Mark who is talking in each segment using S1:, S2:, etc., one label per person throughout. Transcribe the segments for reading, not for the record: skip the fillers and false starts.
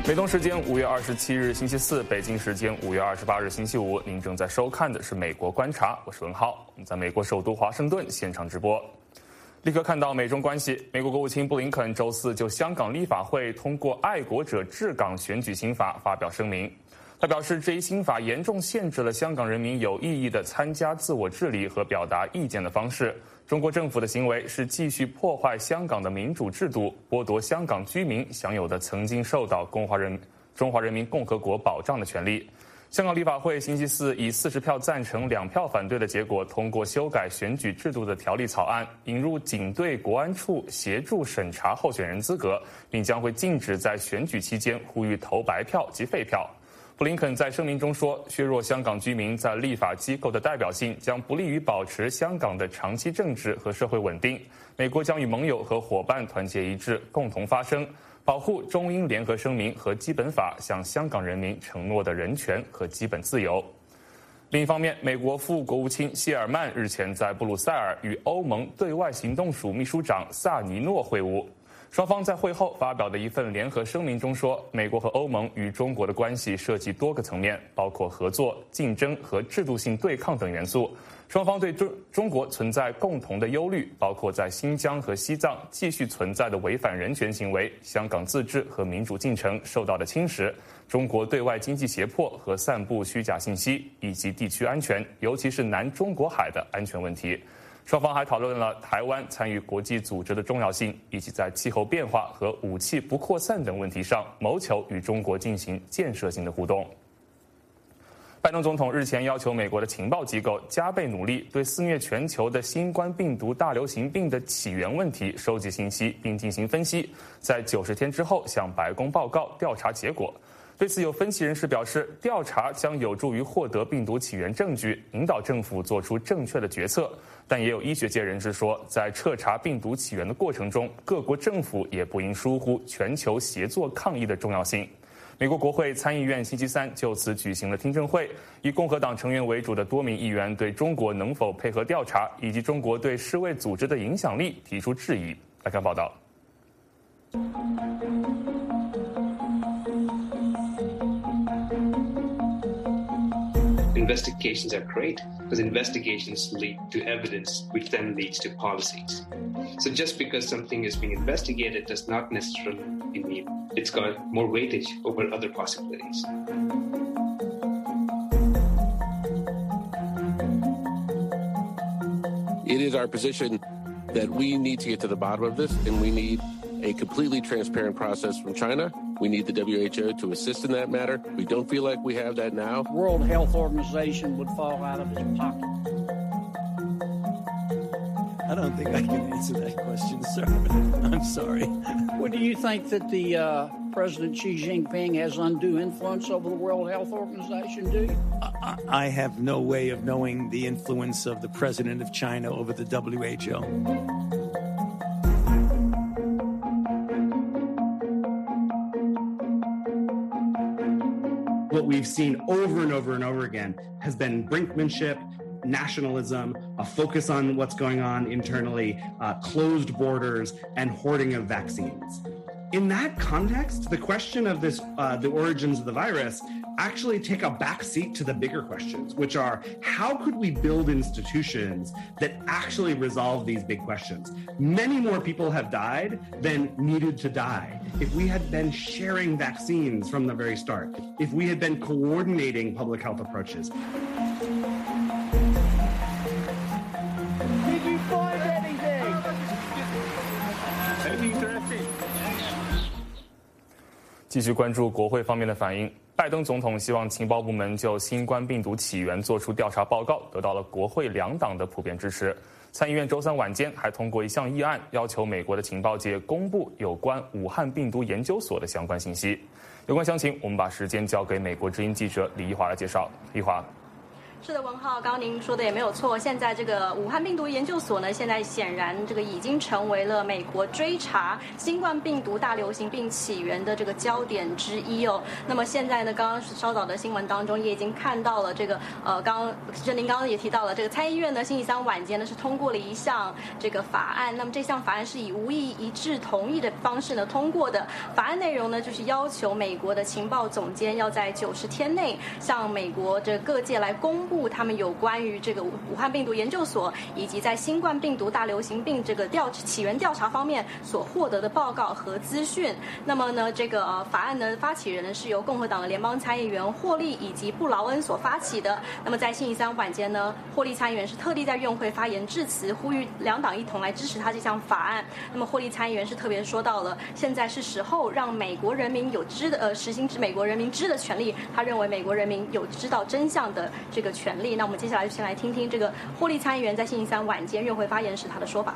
S1: 美东时间5月27日星期四，北京时间5月28日星期五，您正在收看的是《美国观察》，我是文浩，我们在美国首都华盛顿现场直播。立刻看到美中关系，美国国务卿布林肯周四就香港立法会通过《爱国者治港选举新法》发表声明。他表示，这一新法严重限制了香港人民有意义的参加自我治理和表达意见的方式。中国政府的行为是继续破坏香港的民主制度，剥夺香港居民享有的曾经受到中华人民共和国保障的权利。香港立法会星期四以40票赞成、2票反对的结果通过修改选举制度的条例草案，引入警队国安处协助审查候选人资格，并将会禁止在选举期间呼吁投白票及废票。布林肯在声明中说，削弱香港居民在立法机构的代表性将不利于保持香港的长期政治和社会稳定。美国将与盟友和伙伴团结一致，共同发声，保护中英联合声明和基本法向香港人民承诺的人权和基本自由。另一方面，美国副国务卿谢尔曼日前在布鲁塞尔与欧盟对外行动署秘书长萨尼诺会晤。双方在会后发表的一份联合声明中说，美国和欧盟与中国的关系涉及多个层面，包括合作、竞争和制度性对抗等元素。双方对中国存在共同的忧虑，包括在新疆和西藏继续存在的违反人权行为、香港自治和民主进程受到的侵蚀、中国对外经济胁迫和散布虚假信息，以及地区安全，尤其是南中国海的安全问题。双方还讨论了台湾参与国际组织的重要性，以及在气候变化和武器不扩散等问题上谋求与中国进行建设性的互动。拜登总统日前要求美国的情报机构加倍努力，对肆虐全球的新冠病毒大流行病的起源问题收集信息并进行分析，在90天之后向白宫报告调查结果。对此，有分析人士表示，调查将有助于获得病毒起源证据，引导政府做出正确的决策。但也有医学界人士说，在彻查病毒起源的过程中，各国政府也不应疏忽全球协作抗疫的重要性。美国国会参议院星期三就此举行了听证会，以共和党成员为主的多名议员对中国能否配合调查以及中国对世卫组织的影响力提出质疑。来看报道。
S2: Investigations are great because investigations lead to evidence, which then leads to policies. So just because something is being investigated does not necessarily mean it's got more weightage over other possibilities.
S3: It is our position that we need to get to the bottom of this, and we need a completely transparent process from China. We need the WHO to assist in that matter. We don't feel like we have that now.
S4: World Health Organization would fall out of his pocket.
S5: I don't think I can answer that question, sir. I'm sorry.
S4: Well, do you think that the President Xi Jinping has undue influence over the World Health Organization, do you?
S5: I have no way of knowing the influence of the President of China over the WHO.
S6: What we've seen over and over and over again has been brinkmanship, nationalism, a focus on what's going on internally, closed borders, and hoarding of vaccines. In that context, the question of the origins of the virus actually take a back seat to the bigger questions, which are how could we build institutions that actually resolve these big questions? Many more people have died than needed to die. If we had been sharing vaccines from the very start, if we had been coordinating public health approaches.
S4: Did you find anything?
S2: Anything?
S1: 继续关注国会方面的反应。拜登总统希望情报部门就新冠病毒起源做出调查报告，得到了国会两党的普遍支持。参议院周三晚间还通过一项议案，要求美国的情报界公布有关武汉病毒研究所的相关信息。有关详情，我们把时间交给美国之音记者李一华来介绍。一华。
S7: 是的，文浩，刚刚您说的也没有错。现在这个武汉病毒研究所呢，现在显然这个已经成为了美国追查新冠病毒大流行病起源的这个焦点之一哦。那么现在呢，刚刚稍早的新闻当中也已经看到了这个您刚刚也提到了，这个参议院呢星期三晚间呢是通过了一项这个法案。那么这项法案是以无异议一致同意的方式呢通过的。法案内容呢就是要求美国的情报总监要在90天内向美国这各界来公布他们有关于这个武汉病毒研究所以及在新冠病毒大流行病这个起源调查方面所获得的报告和资讯。那么呢，这个法案的发起人呢是由共和党的联邦参议员霍利以及布劳恩所发起的。那么在星期三晚间呢，霍利参议员是特地在院会发言致辞，呼吁两党一同来支持他这项法案。那么霍利参议员是特别说到了，现在是时候让美国人民有实行美国人民知的权利。他认为美国人民有知道真相的这个权利。那我们接下来就先来听听这个霍利参议员在星期三晚间院会发言时他的说法。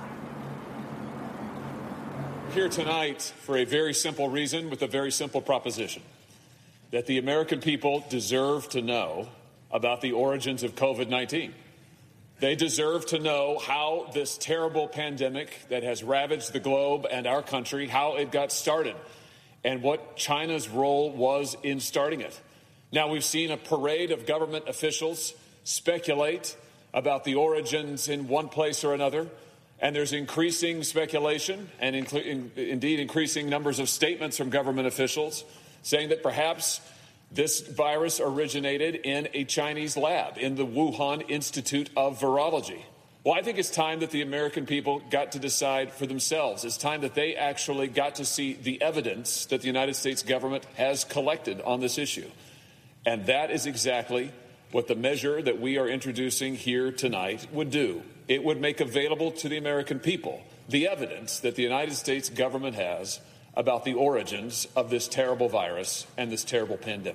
S8: Here tonight for a very simple reason with a very simple proposition that the American people deserve to know about the origins of COVID-19. They deserve to know how this terrible pandemic that has ravaged the globe and our country, how it got started, and what China's role was in starting it. Now, we've seen a parade of government officials speculate about the origins in one place or another, and there's increasing speculation and indeed increasing numbers of statements from government officials saying that perhaps this virus originated in a Chinese lab, in the Wuhan Institute of Virology. Well, I think it's time that the American people got to decide for themselves. It's time that they actually got to see the evidence that the United States government has collected on this issue. And that is exactly what the measure that we are introducing here tonight would do. It would make available to the American people the evidence that the United States government has about the origins of this terrible virus and this terrible pandemic.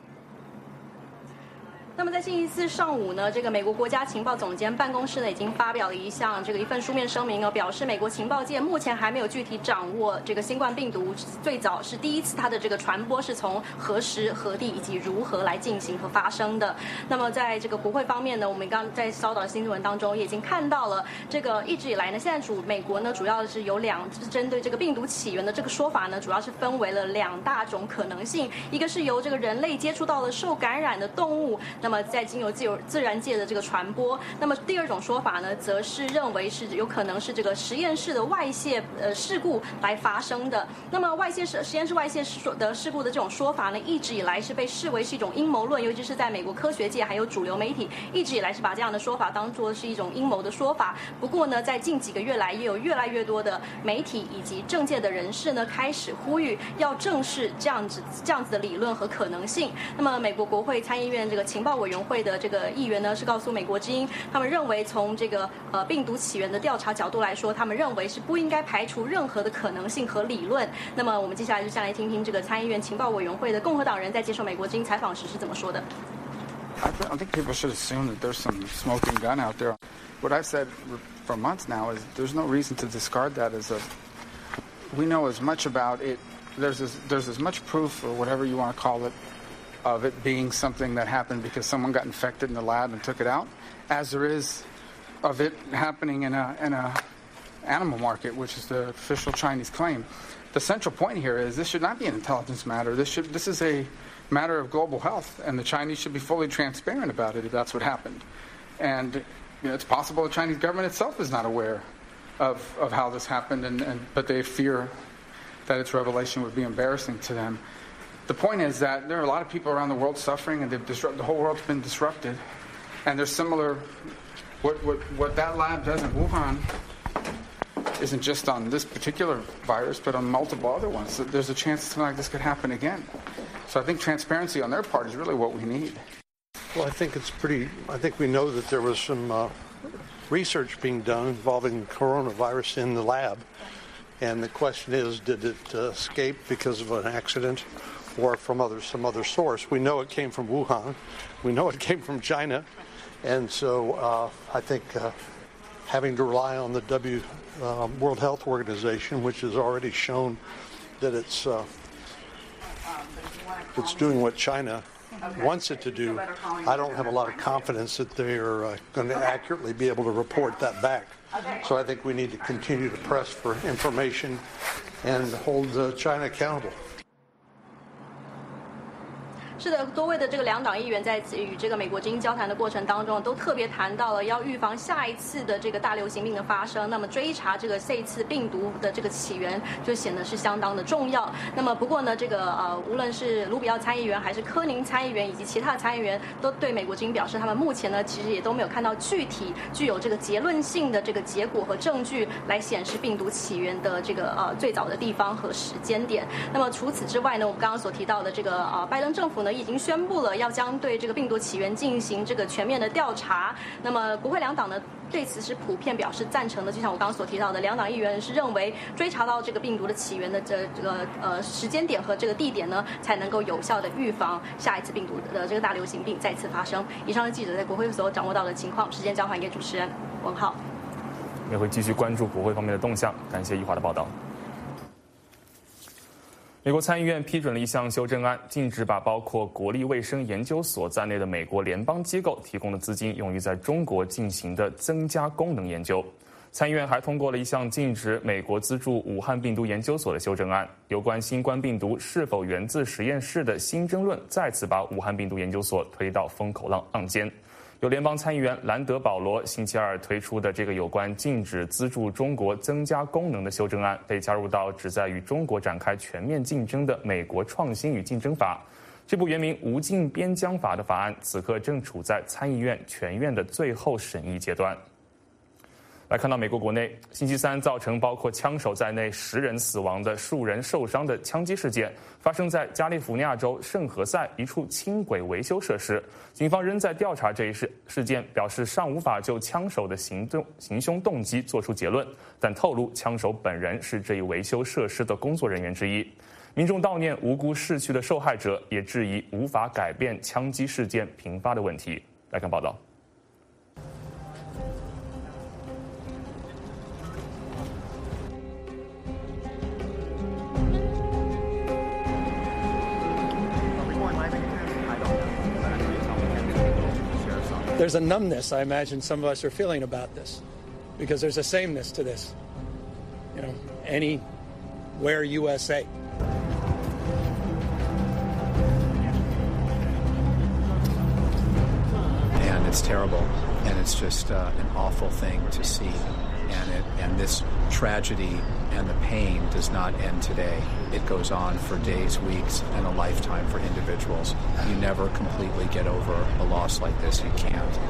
S7: 那么在星期四上午呢，这个美国国家情报总监办公室呢已经发表了一份书面声明哦，表示美国情报界目前还没有具体掌握这个新冠病毒最早是第一次它的这个传播是从何时何地以及如何来进行和发生的。那么在这个国会方面呢，我们刚在稍早的新闻当中也已经看到了，这个一直以来呢，现在美国呢主要是有针对这个病毒起源的这个说法呢，主要是分为了两大种可能性，一个是由这个人类接触到了受感染的动物，那么再经由自然界的这个传播。那么第二种说法呢，则是认为是有可能是这个实验室的外泄事故来发生的。那么实验室外泄的事故的这种说法呢，一直以来是被视为是一种阴谋论，尤其是在美国科学界还有主流媒体，一直以来是把这样的说法当作是一种阴谋的说法。不过呢，在近几个月来，也有越来越多的媒体以及政界的人士呢，开始呼吁要正视这样子的理论和可能性。那么美国国会参议院这个情报委员会的这个议员呢，是告诉美国之音，他们认为从这个病毒起源的调查角度来说，他们认为是不应该排除任何的可能性和理论。那么我们接下来就先来听听这个参议院情报委员会的共和党人在接受美国之音采访时是怎么说的。
S9: I think people should assume that there's some smoking gun out there. What I've said for months now is there's no reason to discard that we know as much about it. There's as much proof, or whatever you want to call it, of it being something that happened because someone got infected in the lab and took it out, as there is of it happening in a animal market, which is the official Chinese claim. The central point here is this should not be an intelligence matter. This is a matter of global health, and the Chinese should be fully transparent about it if that's what happened. And it's possible the Chinese government itself is not aware of how this happened, but they fear that its revelation would be embarrassing to them. The point is that there are a lot of people around the world suffering, and the whole world's been disrupted. And there's similar, what that lab does in Wuhan isn't just on this particular virus, but on multiple other ones. So there's a chance something like this could happen again. So I think transparency on their part is really what we need.
S10: Well, I think we know that there was some research being done involving coronavirus in the lab. And the question is, did it escape because of an accident or from some other source? We know it came from Wuhan. We know it came from China. And so I think having to rely on the World Health Organization, which has already shown that it's doing what China wants it to do, I don't have a lot of confidence that they're going to accurately be able to report that back. So I think we need to continue to press for information and hold China accountable.
S7: 是的，多位的这个两党议员在与这个美国之音交谈的过程当中，都特别谈到了要预防下一次的这个大流行病的发生。那么追查这一次病毒的这个起源，就显得是相当的重要。那么不过呢，这个无论是卢比奥参议员还是柯宁参议员以及其他参议员，都对美国之音表示，他们目前呢其实也都没有看到具体具有这个结论性的这个结果和证据来显示病毒起源的这个最早的地方和时间点。那么除此之外呢，我们刚刚所提到的这个拜登政府呢，已经宣布了要将对这个病毒起源进行这个全面的调查。那么国会两党呢对此是普遍表示赞成的，就像我刚刚所提到的，两党议员是认为追查到这个病毒的起源的这个时间点和这个地点呢，才能够有效的预防下一次病毒的这个大流行病再次发生。以上是记者在国会所掌握到的情况，时间交还给主持人文浩。
S1: 也会继续关注国会方面的动向，感谢易华的报道。美国参议院批准了一项修正案，禁止把包括国立卫生研究所在内的美国联邦机构提供的资金用于在中国进行的增加功能研究。参议院还通过了一项禁止美国资助武汉病毒研究所的修正案，有关新冠病毒是否源自实验室的新争论再次把武汉病毒研究所推到风口浪尖。由联邦参议员兰德·保罗星期二推出的这个有关禁止资助中国增加功能的修正案，被加入到旨在与中国展开全面竞争的美国创新与竞争法。这部原名《无尽边疆法》的法案，此刻正处在参议院全院的最后审议阶段。来看到美国国内，星期三造成包括枪手在内10人死亡的数人受伤的枪击事件，发生在加利福尼亚州圣何塞一处轻轨维修设施。警方仍在调查这一事件，表示尚无法就枪手的行凶动机作出结论，但透露枪手本人是这一维修设施的工作人员之一。民众悼念无辜逝去的受害者，也质疑无法改变枪击事件频发的问题。来看报道。
S5: There's a numbness, I imagine some of us are feeling about this, because there's a sameness to this. You know, anywhere USA.
S11: And it's terrible, and it's just an awful thing to see. And this tragedy and the pain does not end today. It goes on for days, weeks, and a lifetime for individuals. You never completely get over a loss like this. You can't.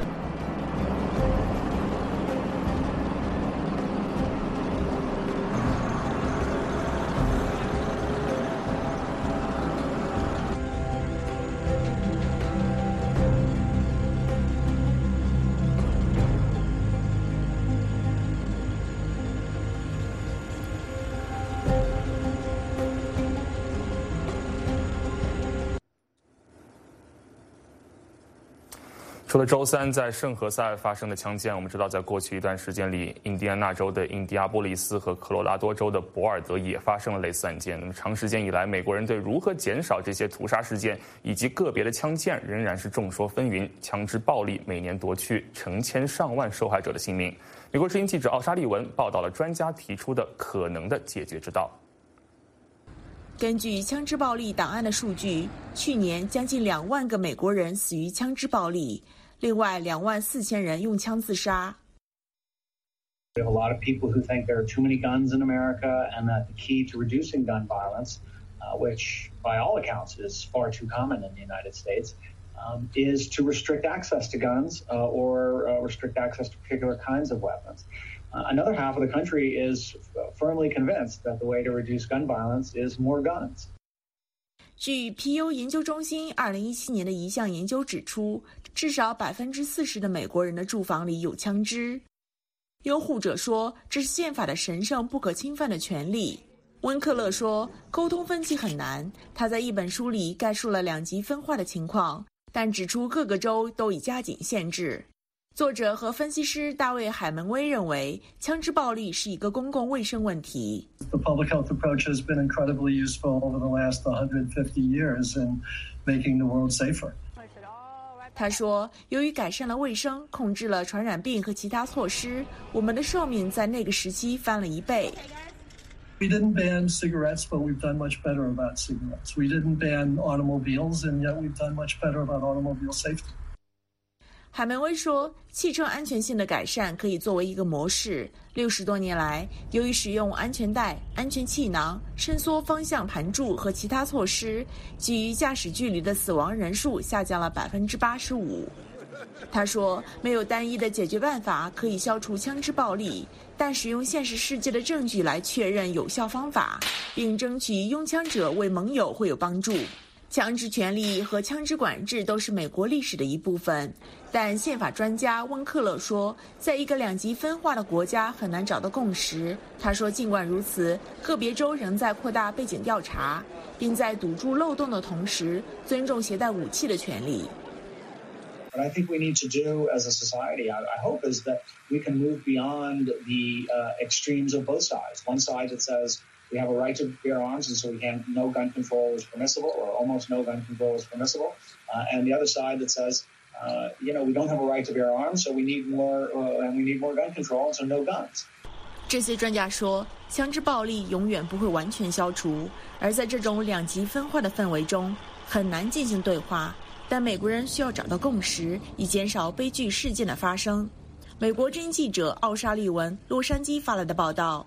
S1: 除了周三在圣何塞发生的枪击案，我们知道在过去一段时间里，印第安纳州的印第安波利斯和科罗拉多州的博尔德也发生了类似案件。那么长时间以来，美国人对如何减少这些屠杀事件以及个别的枪击案仍然是众说纷纭。枪支暴力每年夺去成千上万受害者的性命。美国之音记者奥沙利文报道了专家提出的可能的解决之道。
S12: 根据枪支暴力档案的数据，去年将近2万个美国人死于枪支暴力，另外24000人用枪自杀。
S13: We have a lot of people who think there are too many guns in America and that the key to reducing gun violence, which by all accounts is far too common in the United States, is to restrict access to guns or restrict access to particular kinds of weapons. Another half of the country is firmly convinced that the way to reduce gun violence is more guns.
S12: 据皮尤研究中心2017年的一项研究指出，至少40%的美国人的住房里有枪支。拥护者说，这是宪法的神圣不可侵犯的权利。温克勒说，沟通分歧很难。他在一本书里概述了2极分化的情况，但指出各个州都已加紧限制。 作者和分析师大卫·海门威认为，枪支暴力是一个公共卫生问题。
S14: The public health approach has been incredibly useful over the last 150 years in making the world safer.
S12: 他说，由于改善了卫生，控制了传染病和其他措施，我们的寿命在那个时期翻了1倍。
S14: We didn't ban cigarettes, but we've done much better about cigarettes. We didn't ban automobiles, and yet we've done much better about automobile safety.
S12: 海门威说，汽车安全性的改善可以作为一个模式。60多年来，由于使用安全带、安全气囊、伸缩方向盘柱和其他措施，基于驾驶距离的死亡人数下降了85%。他说，没有单一的解决办法可以消除枪支暴力，但使用现实世界的证据来确认有效方法，并争取拥枪者为盟友会有帮助。枪支权利和枪支管制都是美国历史的一部分，但宪法专家温克勒说，在一个2极分化的国家很难找到共识。他说，尽管如此，个别州仍在扩大背景调查，并在堵住漏洞的同时尊重携带武器的权利。
S13: What I think we need to do as a society, I hope, is that we can move beyond the extremes of both sides. One side that says we have a right to bear arms, and so no gun control is permissible, or almost no gun control is permissible. And the other side that says, we don't have a right to bear arms, so we need more, and we need more gun control, and so no guns.
S12: 这些专家说，枪支暴力永远不会完全消除，而在这种2极分化的氛围中，很难进行对话。但美国人需要找到共识，以减少悲剧事件的发生。美国之音记者奥沙利文洛杉矶发来的报道。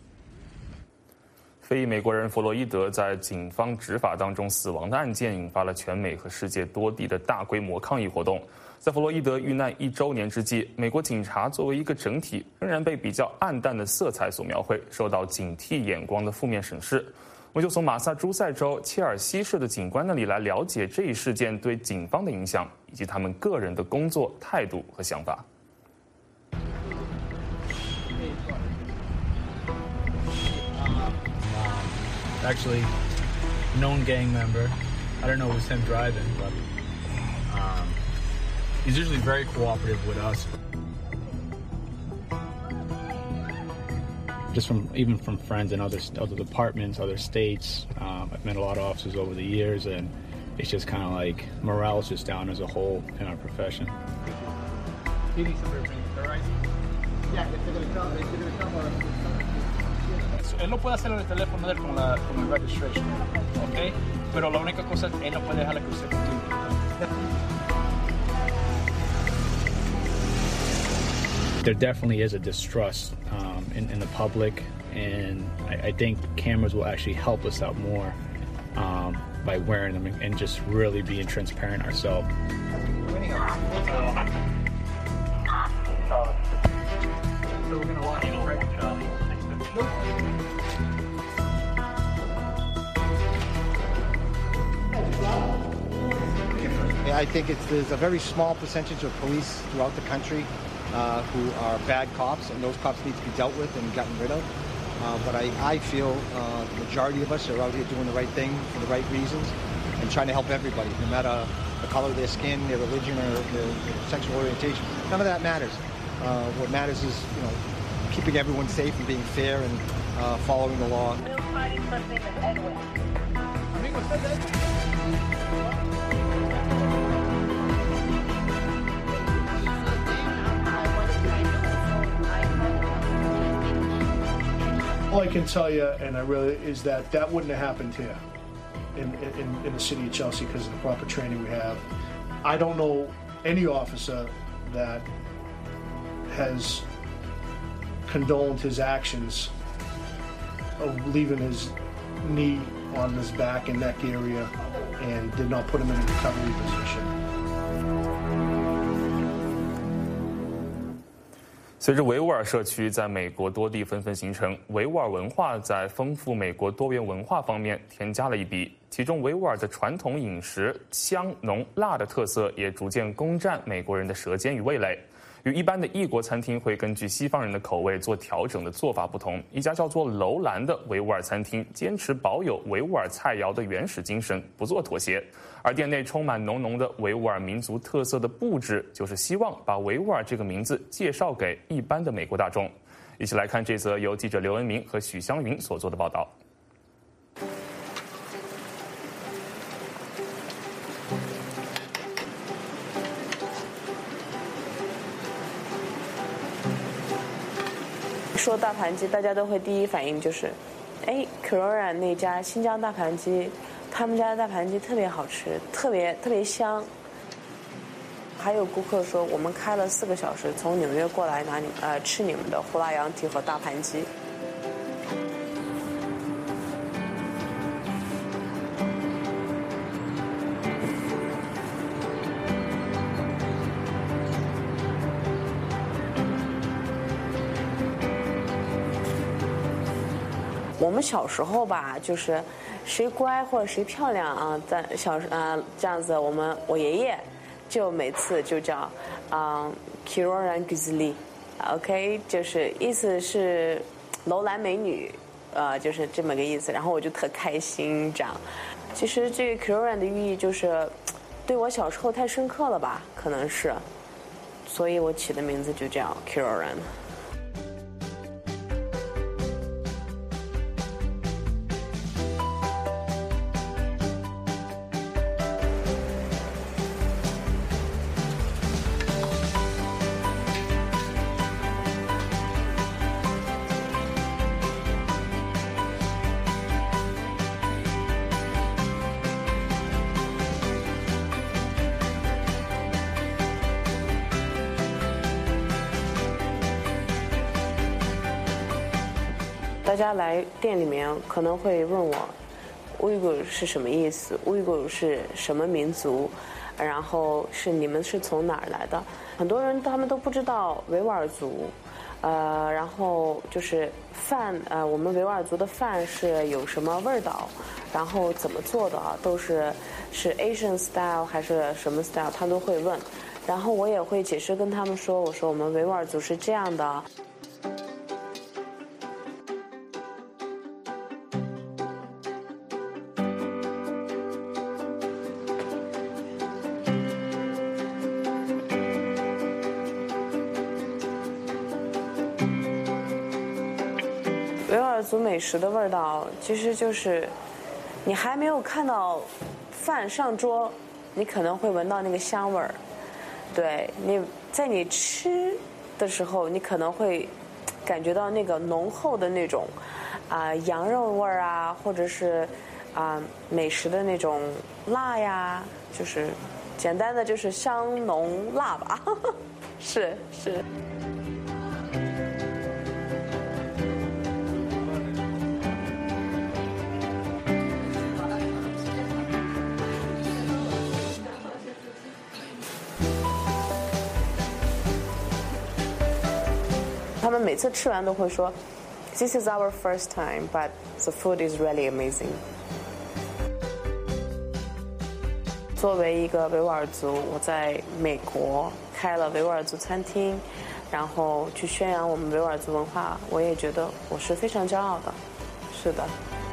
S1: 非裔美国人弗洛伊德在警方执法当中死亡的案件，引发了全美和世界多地的大规模抗议活动。在弗洛伊德遇难1周年之际，美国警察作为一个整体，仍然被比较暗淡的色彩所描绘，受到警惕眼光的负面审视。我们就从马萨诸塞州切尔西市的警官那里来了解这一事件对警方的影响，以及他们个人的工作态度和想法。
S15: Actually, known gang member. I don't know if it was him driving, but he's usually very cooperative with us. Just from friends in other departments, other states. I've met a lot of officers over the years, and it's just kind of like morale is just down as a whole in our profession.
S16: Él no puede hacerlo en el teléfono de él con el registration, ¿ok? Pero la única cosa es que él no puede dejarle que usted continúe.
S15: There definitely is a distrust in the public, and I think cameras will actually help us out more by wearing them and just really being transparent ourselves.
S16: So we're gonna watch the record, Charlie.
S17: I think there's a very small percentage of police throughout the country who are bad cops, and those cops need to be dealt with and gotten rid of. But I feel the majority of us are out here doing the right thing for the right reasons and trying to help everybody, no matter the color of their skin, their religion, or their sexual orientation. None of that matters. What matters is, keeping everyone safe and being fair and following the law.
S18: All I can tell you, and is that wouldn't have happened here in the city of Chelsea because of the proper training we have. I don't know any officer that has condoned his actions of leaving his knee on his back and neck area and did not put him in a recovery position.
S1: 随着维吾尔社区在美国多地纷纷形成，维吾尔文化在丰富美国多元文化方面添加了一笔。其中，维吾尔的传统饮食香浓辣的特色也逐渐攻占美国人的舌尖与味蕾。 与一般的异国餐厅会根据西方人的口味做调整的做法不同，一家叫做楼兰的维吾尔餐厅坚持保有维吾尔菜肴的原始精神，不做妥协。而店内充满浓浓的维吾尔民族特色的布置，就是希望把维吾尔这个名字介绍给一般的美国大众。一起来看这则由记者刘恩明和许湘云所做的报道。
S19: 说大盘鸡，大家都会第一反应就是，Kororan 那家新疆大盘鸡，他们家的大盘鸡特别好吃，特别香。还有顾客说，我们开了4个小时从纽约过来吃你们的胡辣羊蹄和大盘鸡。我们小时候吧，就是谁乖或者谁漂亮啊，这样子，我爷爷就每次就叫Kororan Güzeli，OK， 就是意思是楼兰美女，就是这么个意思。然后我就特开心这样。其实这个 Kororan 的寓意就是对我小时候太深刻了吧，可能是，所以我起的名字就叫 Kororan。大家来店里面可能会问我，Uyghur 是什么意思 ？Uyghur 是什么民族？然后你们是从哪儿来的？很多人他们都不知道维吾尔族，然后就是饭，我们维吾尔族的饭是有什么味道，然后怎么做的，都是 Asian style 还是什么 style， 他都会问。然后我也会解释跟他们说，我说我们维吾尔族是这样的。维吾尔族美食的味道，其实就是你还没有看到饭上桌，你可能会闻到那个香味儿。对，在你吃的时候，你可能会感觉到那个浓厚的那种羊肉味儿啊，或者是美食的那种辣呀，就是简单的就是香浓辣吧。是。他们每次吃完都会说 ，This is our first time, but the food is really amazing。作为一个维吾尔族，我在美国开了维吾尔族餐厅，然后去宣扬我们维吾尔族文化，我也觉得我是非常骄傲的。是的。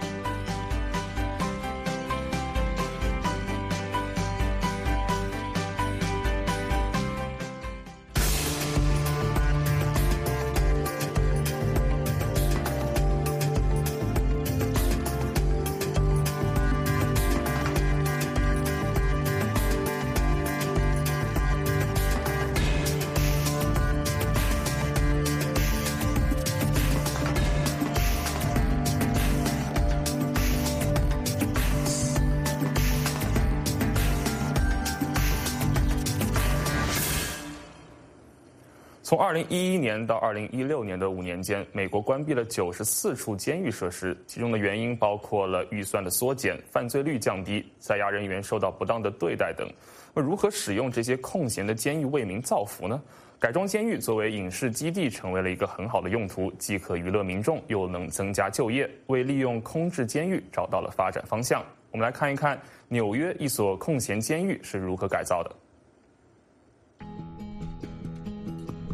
S1: 从2011年到2016年的5年间，美国关闭了94处监狱设施，其中的原因包括了预算的缩减、犯罪率降低、在押人员受到不当的对待等。如何使用这些空闲的监狱为民造福呢？改装监狱作为影视基地成为了一个很好的用途，既可娱乐民众，又能增加就业，为利用空置监狱找到了发展方向。我们来看一看纽约一所空闲监狱是如何改造的。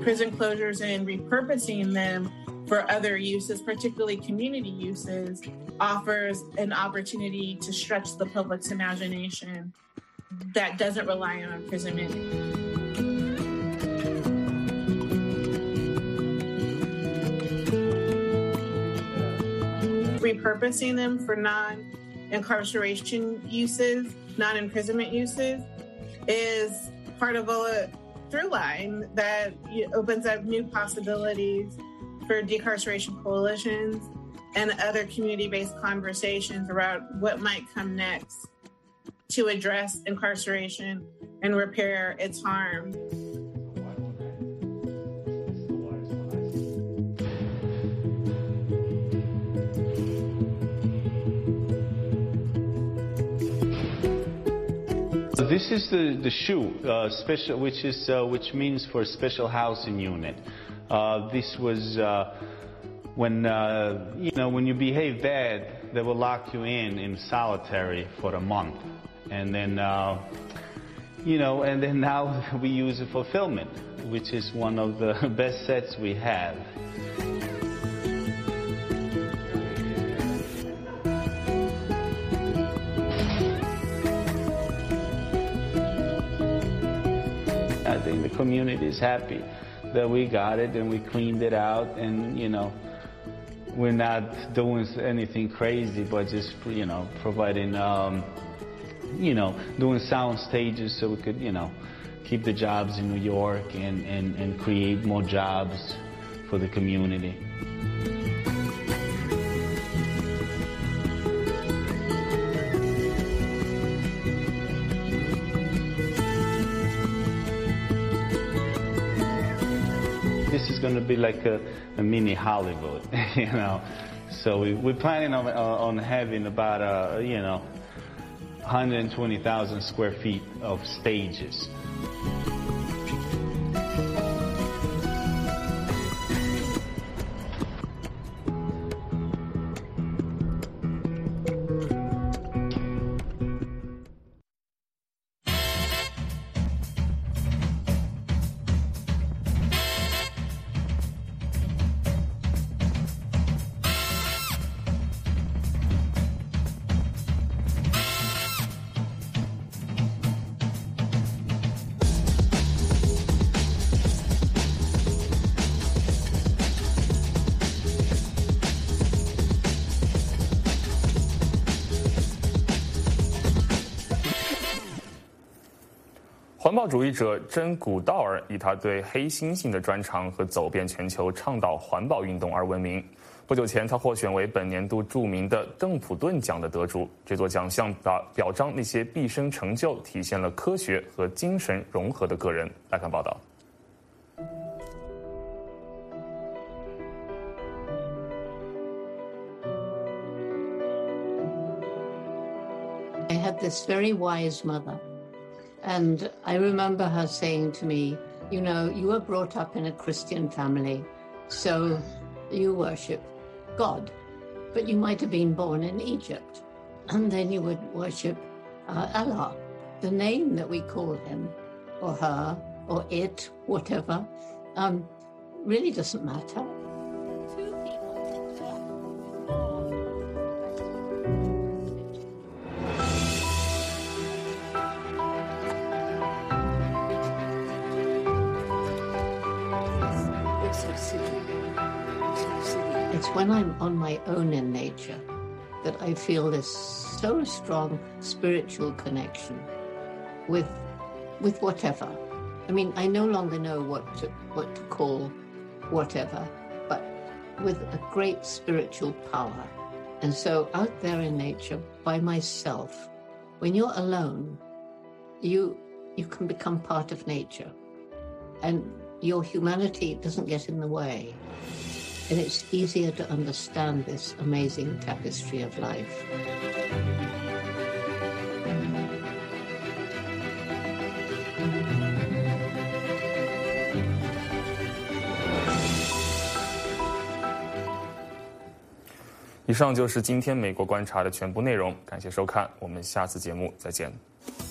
S20: prison closures and repurposing them for other uses, particularly community uses, offers an opportunity to stretch the public's imagination that doesn't rely on imprisonment. Repurposing them for non-incarceration uses, non-imprisonment uses, is part of a through line that opens up new possibilities for decarceration coalitions and other community-based conversations around what might come next to address incarceration and repair its harm.
S21: This is the SHU, special, which means for special housing unit. This was when you behave bad, they will lock you in solitary for a month, and then and then now we use it for filming, which is one of the best sets we have. I think the community is happy that we got it and we cleaned it out, and we're not doing anything crazy, but just providing doing sound stages so we could keep the jobs in New York and create more jobs for the community. This is going to be like a mini Hollywood, So we're planning on having about 120,000 square feet of stages.
S1: 环保主义者真古道尔以他对黑猩猩的专长和走遍全球倡导环保运动而闻名。不久前，他获选为本年度著名的邓普顿奖的得主。这座奖项表彰那些毕生成就体现了科学和精神融合的个人。来看报道。
S22: I had this very wise mother. And I remember her saying to me, you were brought up in a Christian family, so you worship God. But you might have been born in Egypt, and then you would worship Allah. The name that we call him, or her, or it, whatever, really doesn't matter. It's when I'm on my own in nature that I feel this so strong spiritual connection with whatever. I mean, I no longer know what to call whatever, but with a great spiritual power. And so out there in nature, by myself, when you're alone, you can become part of nature. And your humanity doesn't get in the way. And it's easier to understand this amazing tapestry of life.
S1: 以上就是今天美国观察的全部内容，感谢收看，我们下次节目再见。